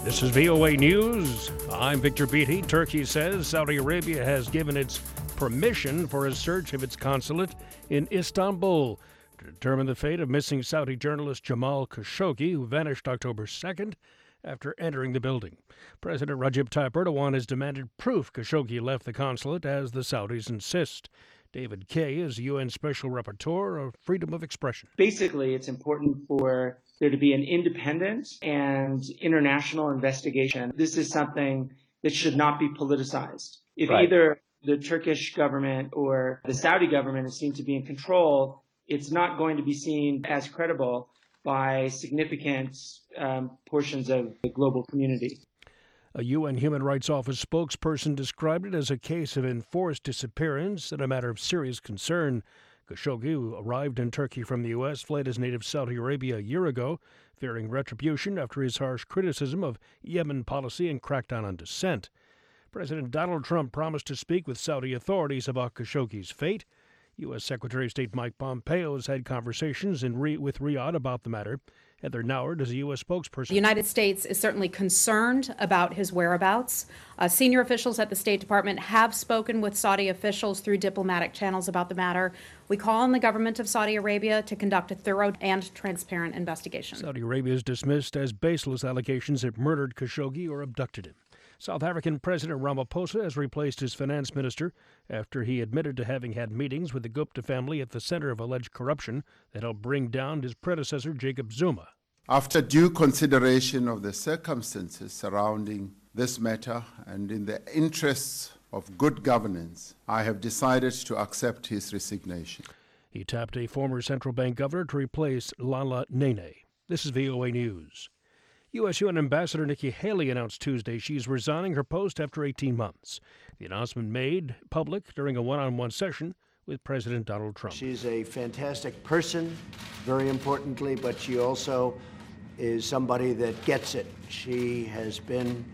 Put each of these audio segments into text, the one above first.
This is VOA News. I'm Victor Beatty. Turkey says Saudi Arabia has given its permission for a search of its consulate in Istanbul to determine the fate of missing Saudi journalist Jamal Khashoggi, who vanished October 2nd after entering the building. President Recep Tayyip Erdogan has demanded proof Khashoggi left the consulate, as the Saudis insist. David Kaye is UN Special Rapporteur of Freedom of Expression. Basically, it's important for there to be an independent and international investigation. This is something that should not be politicized. If either the Turkish government or the Saudi government is seen to be in control, it's not going to be seen as credible by significant portions of the global community. A UN Human Rights Office spokesperson described it as a case of enforced disappearance and a matter of serious concern. Khashoggi, who arrived in Turkey from the U.S., fled his native Saudi Arabia a year ago, fearing retribution after his harsh criticism of Yemen policy and crackdown on dissent. President Donald Trump promised to speak with Saudi authorities about Khashoggi's fate. U.S. Secretary of State Mike Pompeo has had conversations with Riyadh about the matter. Heather Nauert is a U.S. spokesperson. The United States is certainly concerned about his whereabouts. Senior officials at the State Department have spoken with Saudi officials through diplomatic channels about the matter. We call on the government of Saudi Arabia to conduct a thorough and transparent investigation. Saudi Arabia is dismissed as baseless allegations it murdered Khashoggi or abducted him. South African President Ramaphosa has replaced his finance minister after he admitted to having had meetings with the Gupta family at the center of alleged corruption that helped bring down his predecessor, Jacob Zuma. After due consideration of the circumstances surrounding this matter and in the interests of good governance, I have decided to accept his resignation. He tapped a former central bank governor to replace Lala Nene. This is VOA News. U.S. UN Ambassador Nikki Haley announced Tuesday she's resigning her post after 18 months. The announcement made public during a one-on-one session with President Donald Trump. She's a fantastic person, very importantly, but she also is somebody that gets it. She has been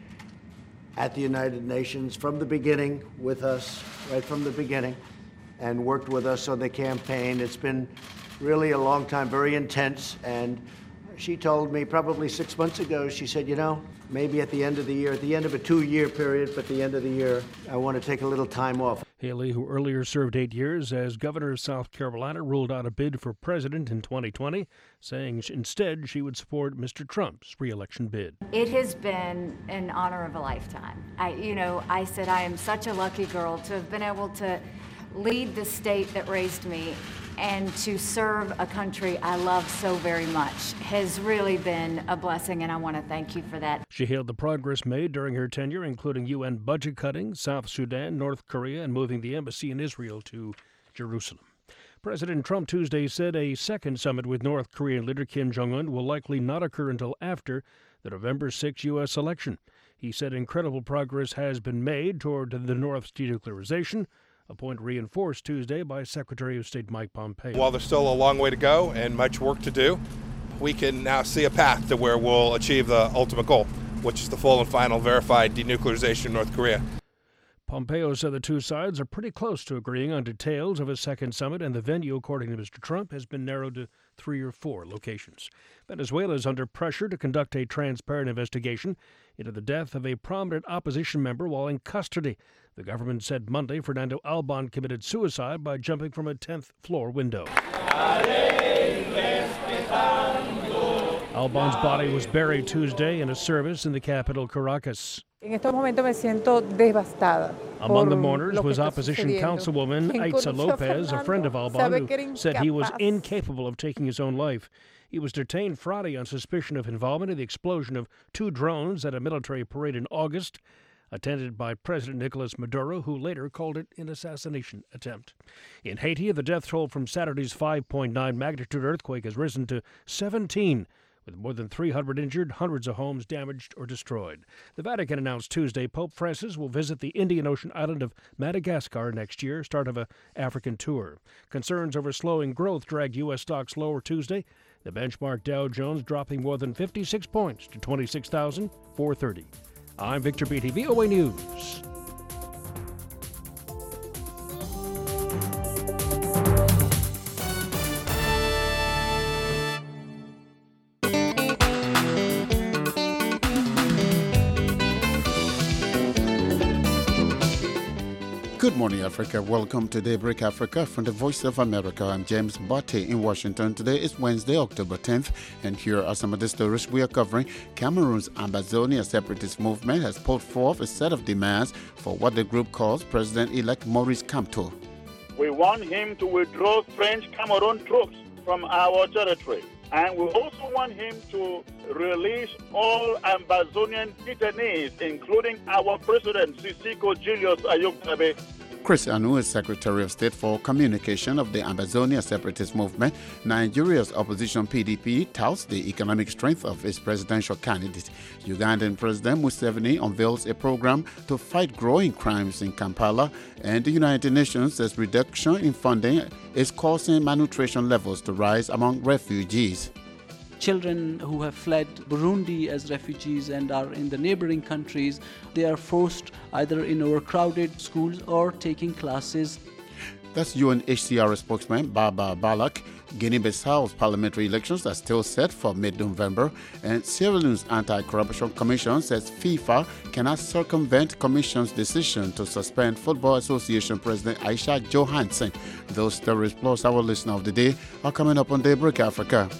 at the United Nations from the beginning with us, right from the beginning, and worked with us on the campaign. It's been really a long time, very intense, and she told me probably 6 months ago, she said, maybe at the end of the year, at the end of a 2-year period, but the end of the year, I want to take a little time off. Haley, who earlier served 8 years as governor of South Carolina, ruled out a bid for president in 2020, saying instead she would support Mr. Trump's re-election bid. It has been an honor of a lifetime. I said I am such a lucky girl to have been able to lead the state that raised me and to serve a country I love so very much has really been a blessing, and I want to thank you for that. She hailed the progress made during her tenure, including UN budget cutting, South Sudan, North Korea, and moving the embassy in Israel to Jerusalem. President Trump Tuesday said a second summit with North Korean leader Kim Jong-un will likely not occur until after the November 6 U.S. election. He said incredible progress has been made toward the North's denuclearization, a point reinforced Tuesday by Secretary of State Mike Pompeo. While there's still a long way to go and much work to do, we can now see a path to where we'll achieve the ultimate goal, which is the full and final verified denuclearization of North Korea. Pompeo said the two sides are pretty close to agreeing on details of a second summit, and the venue, according to Mr. Trump, has been narrowed to 3 or 4 locations. Venezuela is under pressure to conduct a transparent investigation into the death of a prominent opposition member while in custody. The government said Monday Fernando Albán committed suicide by jumping from a 10th floor window. Albán's body was buried Tuesday in a service in the capital, Caracas. Among the mourners was opposition councilwoman Aitza Lopez, a friend of Albán, who said he was incapable of taking his own life. He was detained Friday on suspicion of involvement in the explosion of 2 drones at a military parade in August, attended by President Nicolas Maduro, who later called it an assassination attempt. In Haiti, the death toll from Saturday's 5.9 magnitude earthquake has risen to 17, with more than 300 injured, hundreds of homes damaged or destroyed. The Vatican announced Tuesday Pope Francis will visit the Indian Ocean island of Madagascar next year, start of an African tour. Concerns over slowing growth dragged U.S. stocks lower Tuesday, the benchmark Dow Jones dropping more than 56 points to 26,430. I'm Victor Beatty, VOA News. Good morning, Africa. Welcome to Daybreak Africa from the Voice of America. I'm James Botte in Washington. Today is Wednesday, October 10th, and here are some of the stories we are covering. Cameroon's Ambazonia separatist movement has put forth a set of demands for what the group calls President-elect Maurice Kamto. We want him to withdraw French Cameroon troops from our territory. And we also want him to release all Ambazonian detainees, including our president, Sisiko Julius Ayuk-Tabe. Chris Anu is Secretary of State for Communication of the Ambazonia separatist movement. Nigeria's opposition PDP touts the economic strength of its presidential candidate. Ugandan President Museveni unveils a program to fight growing crimes in Kampala. And the United Nations says reduction in funding is causing malnutrition levels to rise among refugees. Children who have fled Burundi as refugees and are in the neighboring countries, they are forced either in overcrowded schools or taking classes. That's UNHCR spokesman Baba Balak. Guinea-Bissau's parliamentary elections are still set for mid-November, and Sierra Leone's Anti-Corruption Commission says FIFA cannot circumvent Commission's decision to suspend Football Association President Aisha Johansson. Those stories plus our listener of the day are coming up on Daybreak Africa.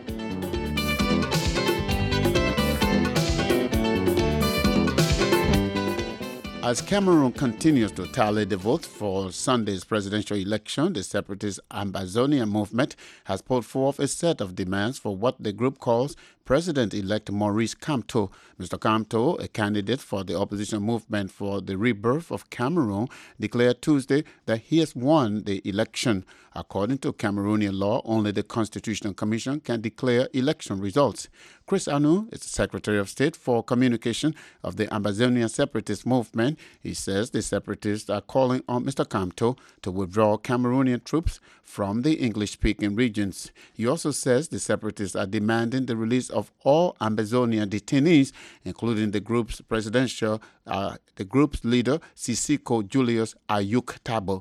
As Cameroon continues to tally the votes for Sunday's presidential election, the separatist Ambazonia movement has put forth a set of demands for what the group calls President-elect Maurice Kamto. Mr. Kamto, a candidate for the opposition movement for the rebirth of Cameroon, declared Tuesday that he has won the election. According to Cameroonian law, only the Constitutional Commission can declare election results. Chris Anu is the Secretary of State for Communication of the Ambazonia separatist movement. He says the separatists are calling on Mr. Kamto to withdraw Cameroonian troops from the English-speaking regions. He also says the separatists are demanding the release of all Ambazonia detainees, including the group's leader, Sisiko Julius Ayuk-Tabe.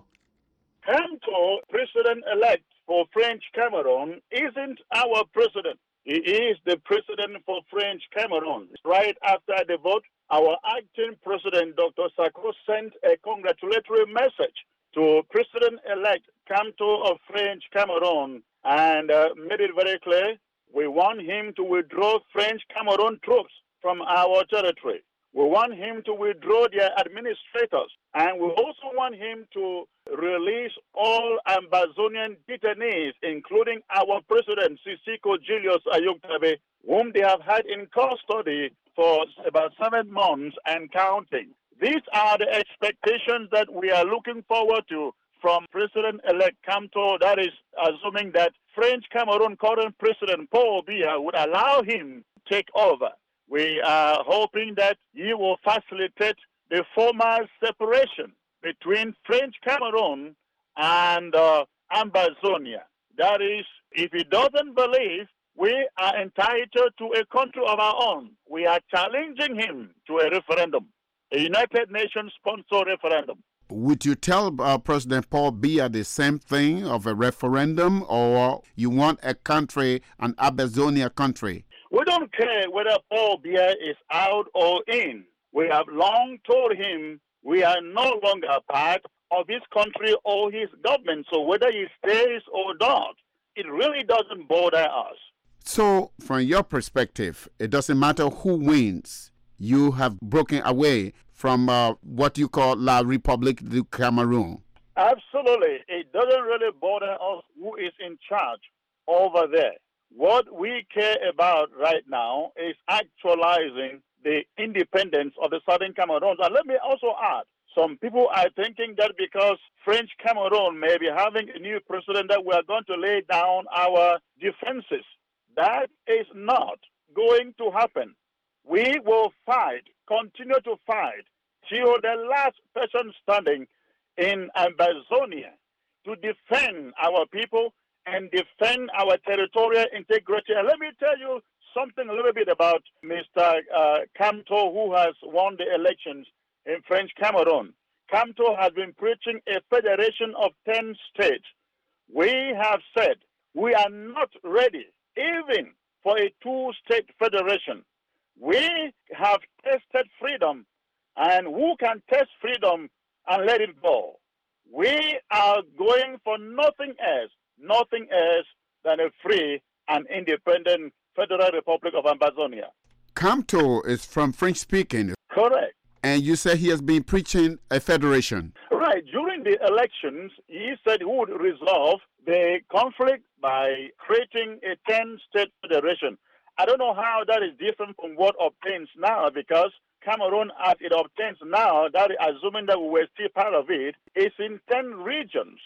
Kamto, president-elect for French Cameroon, isn't our president. He is the president for French Cameroon. Right after the vote, our acting president, Dr. Sarko, sent a congratulatory message to President-elect Kamto of French Cameroon and made it very clear we want him to withdraw French Cameroon troops from our territory. We want him to withdraw their administrators, and we also want him to release all Ambazonian detainees, including our president, Sisiko Julius Ayuk-Tabe, whom they have had in custody for about 7 months and counting. These are the expectations that we are looking forward to from President-elect Kamto, that is assuming that French Cameroon current President Paul Biya would allow him to take over. We are hoping that he will facilitate the formal separation between French Cameroon and Ambazonia. That is, if he doesn't believe we are entitled to a country of our own, we are challenging him to a referendum, a United Nations sponsored referendum. Would you tell President Paul Biya the same thing of a referendum, or you want a country, an Ambazonia country? We don't care whether Paul Biya is out or in. We have long told him we are no longer part of his country or his government. So whether he stays or not, it really doesn't bother us. So from your perspective, it doesn't matter who wins. You have broken away from what you call La République du Cameroun. Absolutely. It doesn't really bother us who is in charge over there. What we care about right now is actualizing the independence of the Southern Cameroons. And let me also add, some people are thinking that because French Cameroon may be having a new president that we are going to lay down our defenses. That is not going to happen. We will fight, continue to fight, till the last person standing in Ambazonia to defend our people and defend our territorial integrity. And let me tell you something a little bit about Mr. Kamto, who has won the elections in French Cameroon. Kamto has been preaching a federation of 10 states. We have said we are not ready even for a 2-state federation. We have tested freedom, and who can test freedom and let it go. We are going for nothing else than a free and independent Federal Republic of Ambazonia. Kamto is from French-speaking. Correct. And you say he has been preaching a federation. Right. During the elections, he said he would resolve the conflict by creating a 10-state federation. I don't know how that is different from what obtains now, because Cameroon, as it obtains now, that assuming that we were still part of it, is in 10 regions.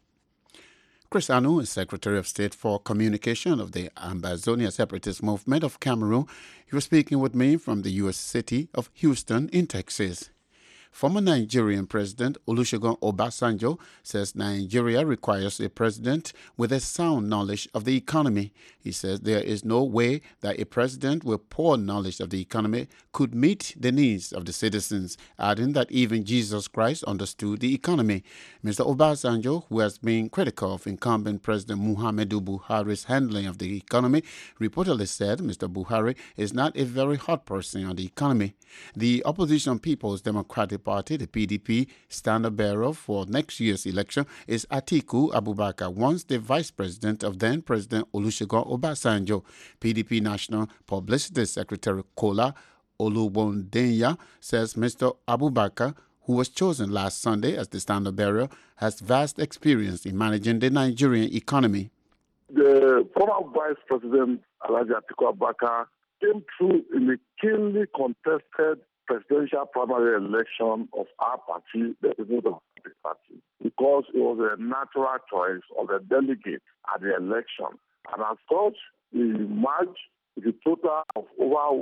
Chris Anu is Secretary of State for Communication of the Ambazonia Separatist Movement of Cameroon. He was speaking with me from the U.S. city of Houston in Texas. Former Nigerian President Olusegun Obasanjo says Nigeria requires a president with a sound knowledge of the economy. He says there is no way that a president with poor knowledge of the economy could meet the needs of the citizens, adding that even Jesus Christ understood the economy. Mr. Obasanjo, who has been critical of incumbent President Muhammadu Buhari's handling of the economy, reportedly said Mr. Buhari is not a very hot person on the economy. The opposition People's Democratic Party, the PDP, standard bearer for next year's election is Atiku Abubakar, once the vice president of then President Olusegun Obasanjo. PDP National Publicity Secretary Kola Olubondenya says Mr. Abubakar, who was chosen last Sunday as the standard bearer, has vast experience in managing the Nigerian economy. The former vice president Alhaji Atiku Abubakar came through in a keenly contested presidential primary election of our party, the People's Democratic Party, because it was a natural choice of the delegates at the election. And as such, we marched with a total of over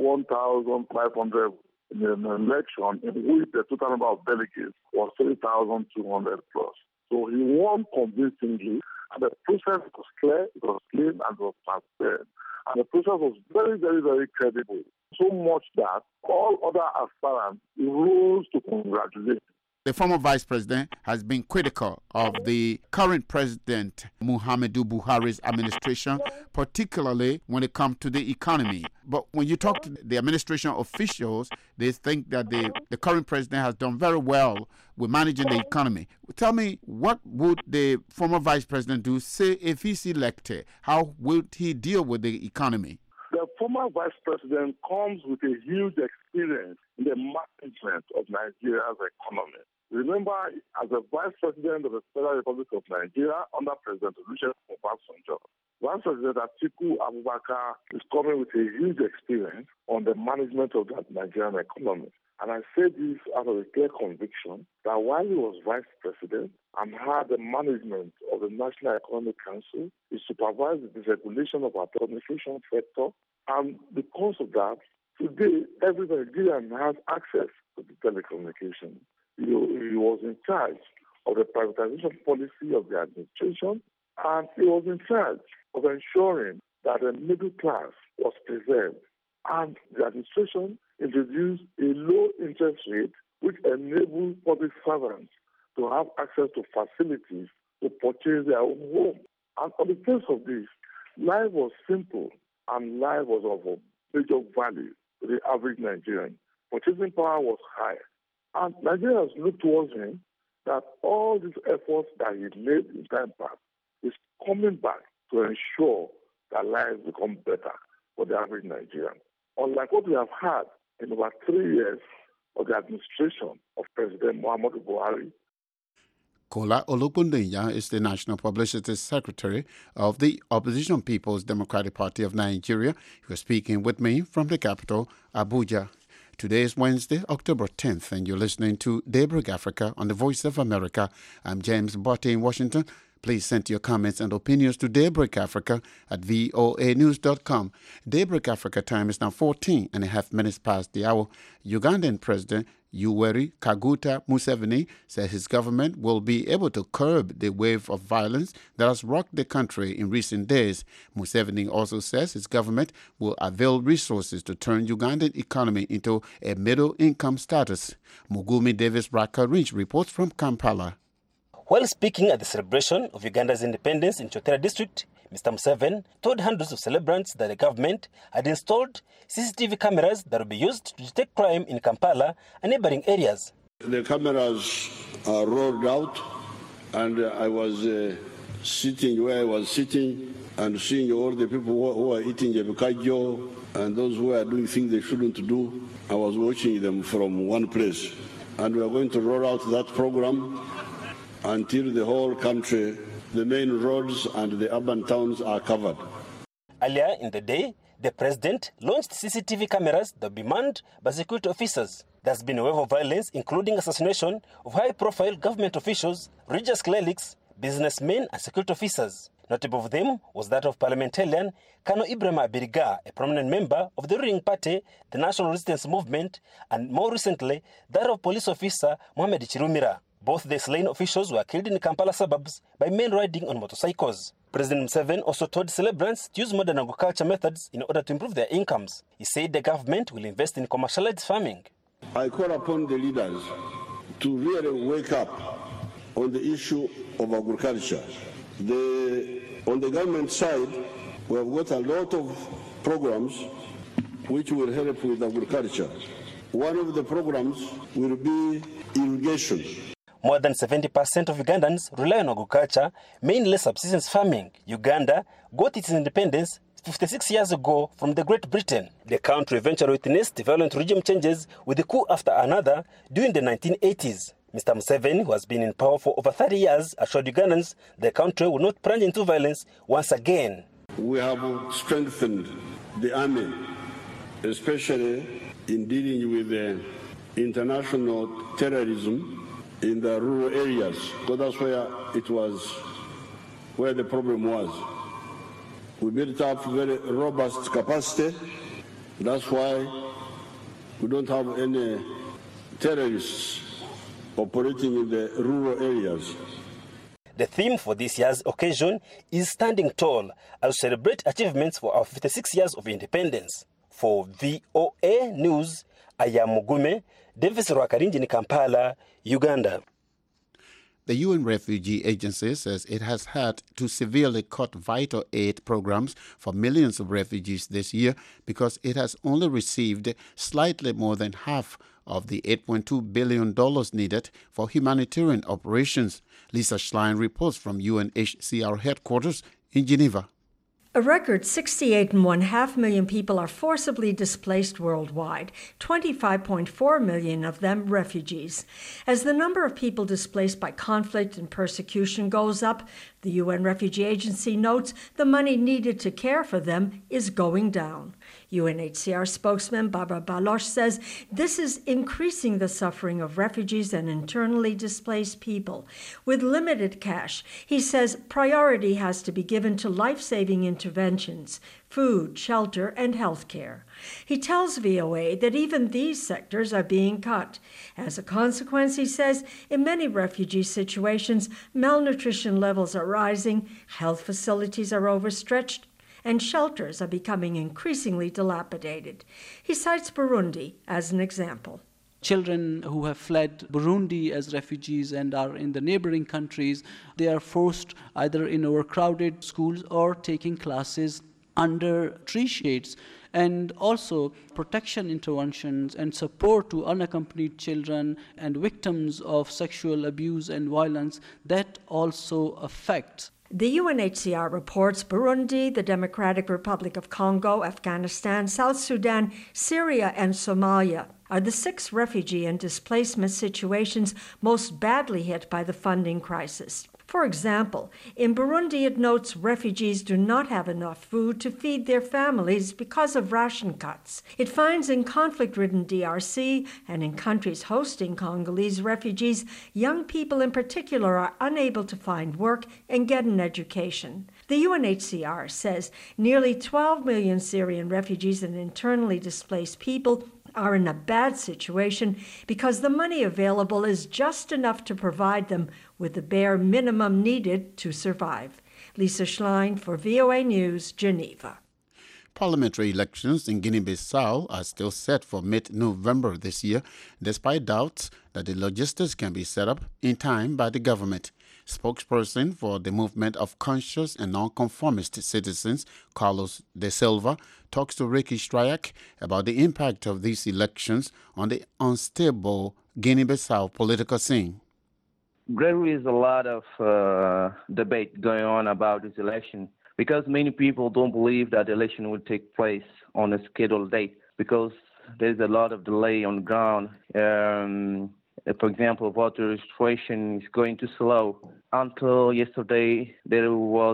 1,500 in an election in which the total number of delegates was 3,200 plus. So he won convincingly, and the process was clear, it was clean, and it was transparent. And the process was very, very, very credible. So much that all other aspirants rose to congratulate him. The former vice president has been critical of the current president, Muhammadu Buhari's administration, particularly when it comes to the economy. But when you talk to the administration officials, they think that the current president has done very well with managing the economy. Tell me, what would the former vice president do, say, if he's elected? How would he deal with the economy? The former vice president comes with a huge experience in the management of Nigeria's economy. Remember, as the vice president of the Federal Republic of Nigeria under President Olusegun Obasanjo, Vice President Atiku Abubakar is coming with a huge experience on the management of the Nigerian economy. And I say this out of a clear conviction that while he was vice president and had the management of the National Economic Council, he supervised the deregulation of our telecommunication sector. And because of that, today every Nigerian has access to the telecommunication. He was in charge of the privatization policy of the administration, and he was in charge of ensuring that the middle class was preserved. And the administration introduced a low interest rate which enabled public servants to have access to facilities to purchase their own home. And on the face of this, life was simple and life was of a major value to the average Nigerian. Purchasing power was high. And Nigerians look towards him that all these efforts that he laid in time past is coming back to ensure that lives become better for the average Nigerian. Unlike what we have had in over 3 years of the administration of President Muhammadu Buhari. Kola Olubondenya is the National Publicity Secretary of the Opposition People's Democratic Party of Nigeria. He was speaking with me from the capital, Abuja. Today is Wednesday, October 10th, and you're listening to Daybreak Africa on the Voice of America. I'm James Botte in Washington. Please send your comments and opinions to Daybreak Africa at voanews.com. Daybreak Africa time is now 14 and a half minutes past the hour. Ugandan President Yoweri Kaguta Museveni said his government will be able to curb the wave of violence that has rocked the country in recent days. Museveni also says his government will avail resources to turn Ugandan economy into a middle-income status. Mugumi Davis-Braka Ridge reports from Kampala. While speaking at the celebration of Uganda's independence in Chotera district, Mr. Museveni told hundreds of celebrants that the government had installed CCTV cameras that will be used to detect crime in Kampala and neighboring areas. The cameras rolled out, and I was sitting where I was sitting and seeing all the people who are eating jebikajo and those who are doing things they shouldn't do. I was watching them from one place. And we are going to roll out that program until the whole country, the main roads and the urban towns are covered. Earlier in the day, the president launched CCTV cameras that be manned by security officers. There's been a wave of violence, including assassination of high-profile government officials, religious clerics, businessmen and security officers. Notable of them was that of parliamentarian Kano Ibrahim Abiriga, a prominent member of the ruling party, the National Resistance Movement, and more recently, that of police officer Mohamed Chirumira. Both the slain officials were killed in the Kampala suburbs by men riding on motorcycles. President Museveni also told celebrants to use modern agriculture methods in order to improve their incomes. He said the government will invest in commercialized farming. I call upon the leaders to really wake up on the issue of agriculture. On the government side, we have got a lot of programs which will help with agriculture. One of the programs will be irrigation. More than 70% of Ugandans rely on agriculture, mainly subsistence farming. Uganda got its independence 56 years ago from the Great Britain. The country eventually witnessed violent regime changes with a coup after another during the 1980s. Mr. Museveni, who has been in power for over 30 years, assured Ugandans the country will not plunge into violence once again. We have strengthened the army, especially in dealing with international terrorism in the rural areas, because that's where the problem was. We built up very robust capacity. That's why we don't have any terrorists operating in the rural areas. The theme for this year's occasion is Standing Tall, as we celebrate achievements for our 56 years of independence. For VOA News, I am Mugume, Davis Rwakarinji in Kampala, Uganda. The UN Refugee Agency says it has had to severely cut vital aid programs for millions of refugees this year because it has only received slightly more than half of the $8.2 billion needed for humanitarian operations. Lisa Schlein reports from UNHCR headquarters in Geneva. A record 68.5 million people are forcibly displaced worldwide, 25.4 million of them refugees. As the number of people displaced by conflict and persecution goes up, the UN Refugee Agency notes the money needed to care for them is going down. UNHCR spokesman Barbara Baloch says this is increasing the suffering of refugees and internally displaced people. With limited cash, he says priority has to be given to life-saving interventions, food, shelter, and health care. He tells VOA that even these sectors are being cut. As a consequence, he says, in many refugee situations, malnutrition levels are rising, health facilities are overstretched, and shelters are becoming increasingly dilapidated. He cites Burundi as an example. Children who have fled Burundi as refugees and are in the neighboring countries, they are forced either in overcrowded schools or taking classes under tree shades. And also protection interventions and support to unaccompanied children and victims of sexual abuse and violence, that also affects. The UNHCR reports Burundi, the Democratic Republic of Congo, Afghanistan, South Sudan, Syria, and Somalia are the 6 refugee and displacement situations most badly hit by the funding crisis. For example, in Burundi, it notes refugees do not have enough food to feed their families because of ration cuts. It finds in conflict-ridden DRC and in countries hosting Congolese refugees, young people in particular are unable to find work and get an education. The UNHCR says nearly 12 million Syrian refugees and internally displaced people are in a bad situation because the money available is just enough to provide them with the bare minimum needed to survive. Lisa Schlein for VOA News, Geneva. Parliamentary elections in Guinea-Bissau are still set for mid-November this year, despite doubts that the logistics can be set up in time by the government. Spokesperson for the Movement of Conscious and Nonconformist Citizens, Carlos De Silva, talks to Ricky Stryak about the impact of these elections on the unstable Guinea-Bissau political scene. There is a lot of debate going on about this election because many people don't believe that the election will take place on a scheduled date because there's a lot of delay on the ground. For example, voter registration is going too slow. Until yesterday, there was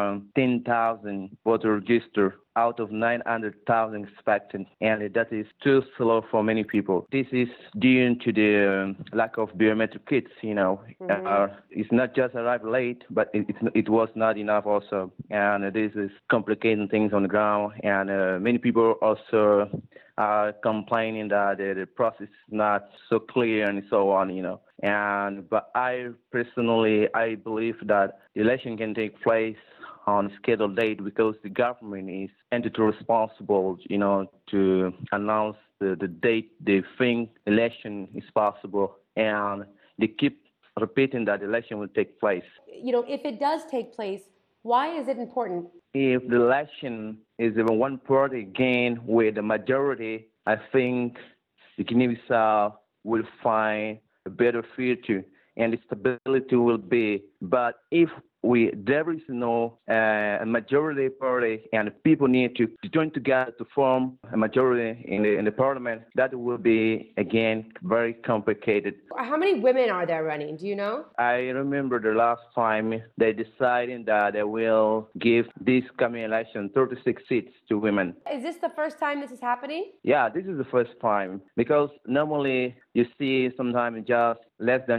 10,000 voter registered out of 900,000 expected, and that is too slow for many people. This is due to the lack of biometric kits, It's not just arrived late, but it was not enough also. And this is complicating things on the ground, and many people also are complaining that the process is not so clear and so on, But I personally, I believe that the election can take place on scheduled date because the government is entity responsible, to announce the date they think election is possible, and they keep repeating that election will take place. If it does take place, why is it important? If the election is even one party gain with the majority, I think the Guinea-Bissau will find a better future and the stability will be. But if there is no a majority party and people need to join together to form a majority in the parliament, that will be, again, very complicated. How many women are there running? Do you know? I remember the last time they decided that they will give this coming election 36 seats to women. Is this the first time this is happening? Yeah, this is the first time because normally you see sometimes just less than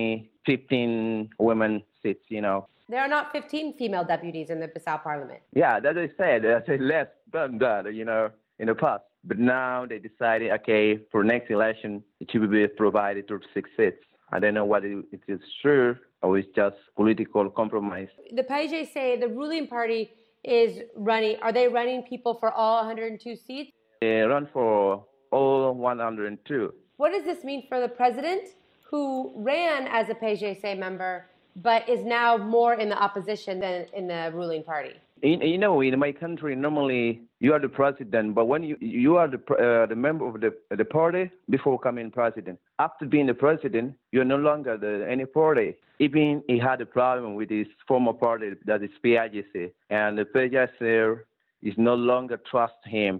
15 women seats, There are not 15 female deputies in the Bissau parliament. Yeah, that I said less than that, in the past. But now they decided, okay, for next election, it should be provided 36 seats. I don't know whether it is true or it's just political compromise. The PAIGC, the ruling party, is running. Are they running people for all 102 seats? They run for all 102. What does this mean for the president, who ran as a PAIGC member, but is now more in the opposition than in the ruling party? In my country, normally you are the president, but when you are the member of the party before becoming president. After being the president, you're no longer any party. Even he had a problem with his former party, that is PAIGC, and the PAIGC is no longer trust him.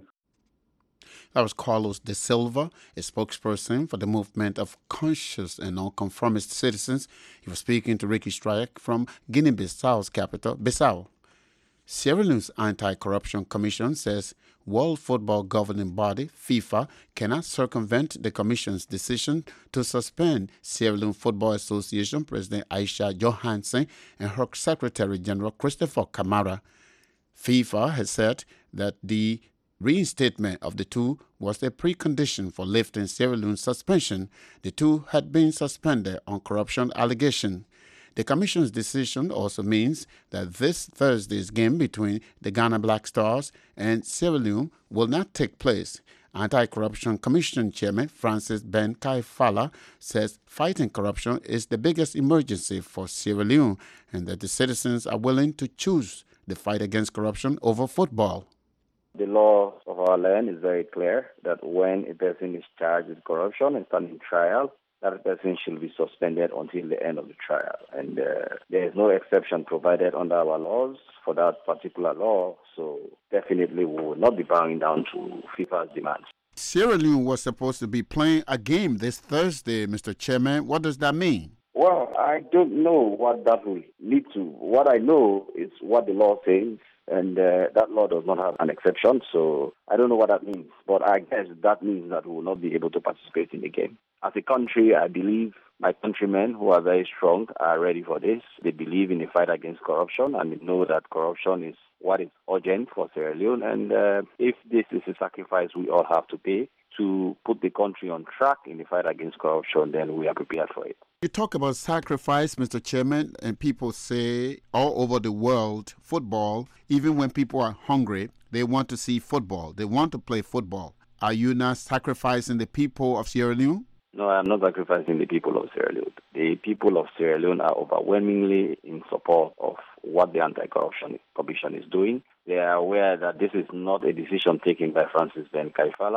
That was Carlos De Silva, a spokesperson for the movement of conscious and nonconformist citizens. He was speaking to Ricky Strike from Guinea-Bissau's capital, Bissau. Sierra Leone's Anti-Corruption Commission says World Football Governing Body, FIFA, cannot circumvent the Commission's decision to suspend Sierra Leone Football Association President Aisha Johansen and her Secretary General Christopher Kamara. FIFA has said that the reinstatement of the two was a precondition for lifting Sierra Leone's suspension. The two had been suspended on corruption allegations. The Commission's decision also means that this Thursday's game between the Ghana Black Stars and Sierra Leone will not take place. Anti-Corruption Commission Chairman Francis Ben Kaifala says fighting corruption is the biggest emergency for Sierra Leone and that the citizens are willing to choose the fight against corruption over football. The law of our land is very clear that when a person is charged with corruption and standing trial, that person should be suspended until the end of the trial. And there is no exception provided under our laws for that particular law. So definitely we will not be bowing down to FIFA's demands. Sierra Leone was supposed to be playing a game this Thursday, Mr. Chairman. What does that mean? Well, I don't know what that will lead to. What I know is what the law says. And that law does not have an exception, so I don't know what that means. But I guess that means that we will not be able to participate in the game. As a country, I believe my countrymen, who are very strong, are ready for this. They believe in the fight against corruption, and they know that corruption is what is urgent for Sierra Leone. And if this is a sacrifice we all have to pay to put the country on track in the fight against corruption, then we are prepared for it. You talk about sacrifice, Mr. Chairman, and people say all over the world, football, even when people are hungry, they want to see football. They want to play football. Are you not sacrificing the people of Sierra Leone? No, I'm not sacrificing the people of Sierra Leone. The people of Sierra Leone are overwhelmingly in support of what the Anti-Corruption Commission is doing. They are aware that this is not a decision taken by Francis Ben Kaifala.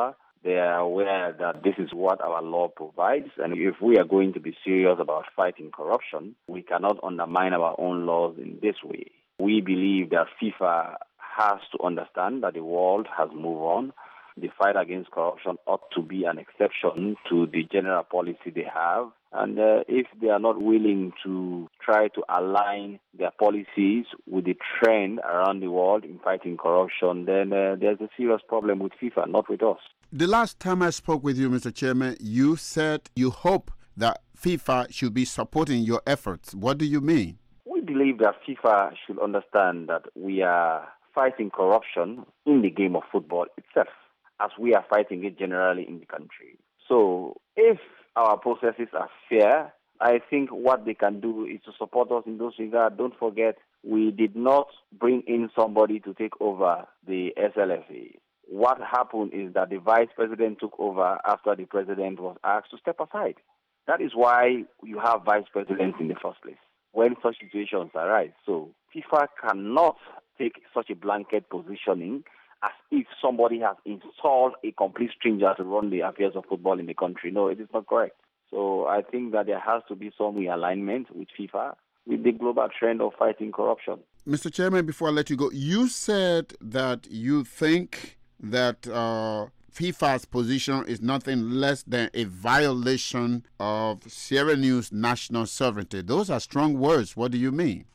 They are aware that this is what our law provides, and if we are going to be serious about fighting corruption, we cannot undermine our own laws in this way. We believe that FIFA has to understand that the world has moved on. The fight against corruption ought to be an exception to the general policy they have. And if they are not willing to try to align their policies with the trend around the world in fighting corruption, then there's a serious problem with FIFA, not with us. The last time I spoke with you, Mr. Chairman, you said you hope that FIFA should be supporting your efforts. What do you mean? We believe that FIFA should understand that we are fighting corruption in the game of football itself, as we are fighting it generally in the country. So if our processes are fair, I think what they can do is to support us in those regards. Don't forget, we did not bring in somebody to take over the SLFA. What happened is that the vice president took over after the president was asked to step aside. That is why you have vice presidents in the first place, when such situations arise. So FIFA cannot take such a blanket positioning as if somebody has installed a complete stranger to run the affairs of football in the country. No, it is not correct. So I think that there has to be some realignment with FIFA, with the global trend of fighting corruption. Mr. Chairman, before I let you go, you said that you think that FIFA's position is nothing less than a violation of Sierra Leone's national sovereignty. Those are strong words. What do you mean?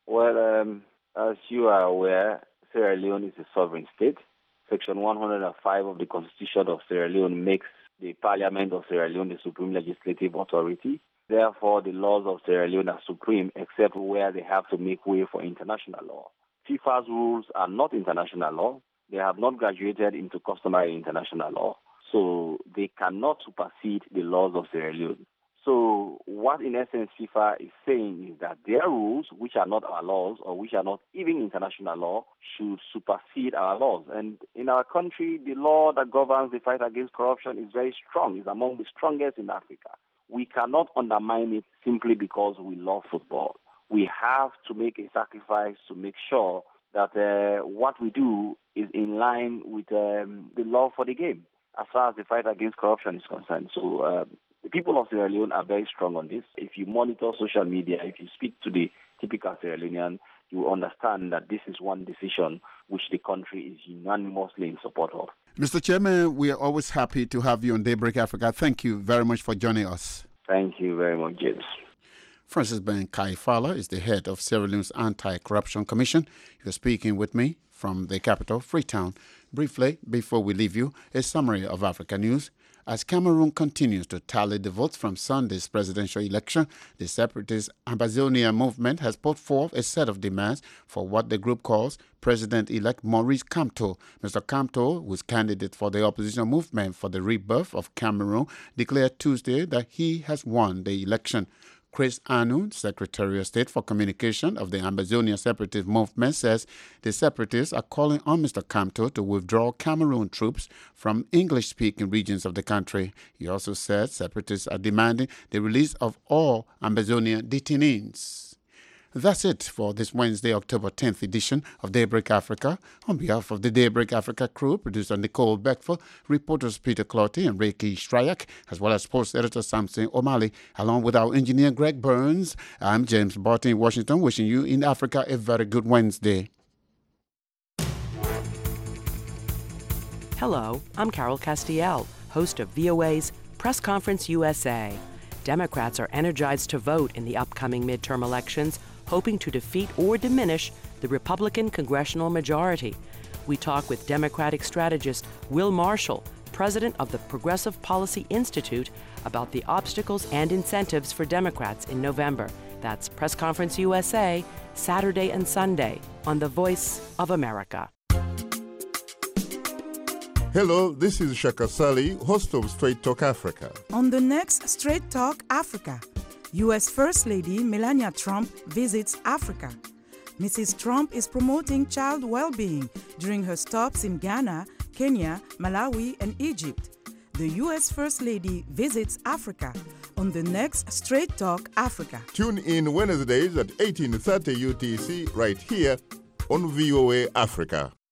Well, as you are aware, Sierra Leone is a sovereign state. Section 105 of the Constitution of Sierra Leone makes the Parliament of Sierra Leone the supreme legislative authority. Therefore, the laws of Sierra Leone are supreme except where they have to make way for international law. FIFA's rules are not international law. They have not graduated into customary international law. So they cannot supersede the laws of Sierra Leone. So what, in essence, FIFA is saying is that their rules, which are not our laws or which are not even international law, should supersede our laws. And in our country, the law that governs the fight against corruption is very strong. It's among the strongest in Africa. We cannot undermine it simply because we love football. We have to make a sacrifice to make sure that what we do is in line with the law for the game, as far as the fight against corruption is concerned. So the people of Sierra Leone are very strong on this. If you monitor social media, if you speak to the typical Sierra Leonean, you will understand that this is one decision which the country is unanimously in support of. Mr. Chairman, we are always happy to have you on Daybreak Africa. Thank you very much for joining us. Thank you very much, James. Francis Ben Kaifala is the head of Sierra Leone's Anti-Corruption Commission. You're speaking with me from the capital, Freetown. Briefly, before we leave you, a summary of Africa news. As Cameroon continues to tally the votes from Sunday's presidential election, the separatist Ambazonia movement has put forth a set of demands for what the group calls President-elect Maurice Kamto. Mr. Kamto, who is candidate for the opposition movement for the rebirth of Cameroon, declared Tuesday that he has won the election. Chris Anu, Secretary of State for Communication of the Ambazonia Separatist Movement, says the separatists are calling on Mr. Kamto to withdraw Cameroon troops from English-speaking regions of the country. He also said separatists are demanding the release of all Ambazonia detainees. That's it for this Wednesday, October 10th edition of Daybreak Africa. On behalf of the Daybreak Africa crew, producer Nicole Beckford, reporters Peter Clotty and Reiki Stryak, as well as sports editor Samson O'Malley, along with our engineer Greg Burns, I'm James Barton in Washington, wishing you in Africa a very good Wednesday. Hello, I'm Carol Castiel, host of VOA's Press Conference USA. Democrats are energized to vote in the upcoming midterm elections, hoping to defeat or diminish the Republican congressional majority. We talk with Democratic strategist Will Marshall, president of the Progressive Policy Institute, about the obstacles and incentives for Democrats in November. That's Press Conference USA, Saturday and Sunday on The Voice of America. Hello, this is Shaka Sali, host of Straight Talk Africa. On the next Straight Talk Africa, U.S. First Lady Melania Trump visits Africa. Mrs. Trump is promoting child well-being during her stops in Ghana, Kenya, Malawi, and Egypt. The U.S. First Lady visits Africa on the next Straight Talk Africa. Tune in Wednesdays at 18:30 UTC right here on VOA Africa.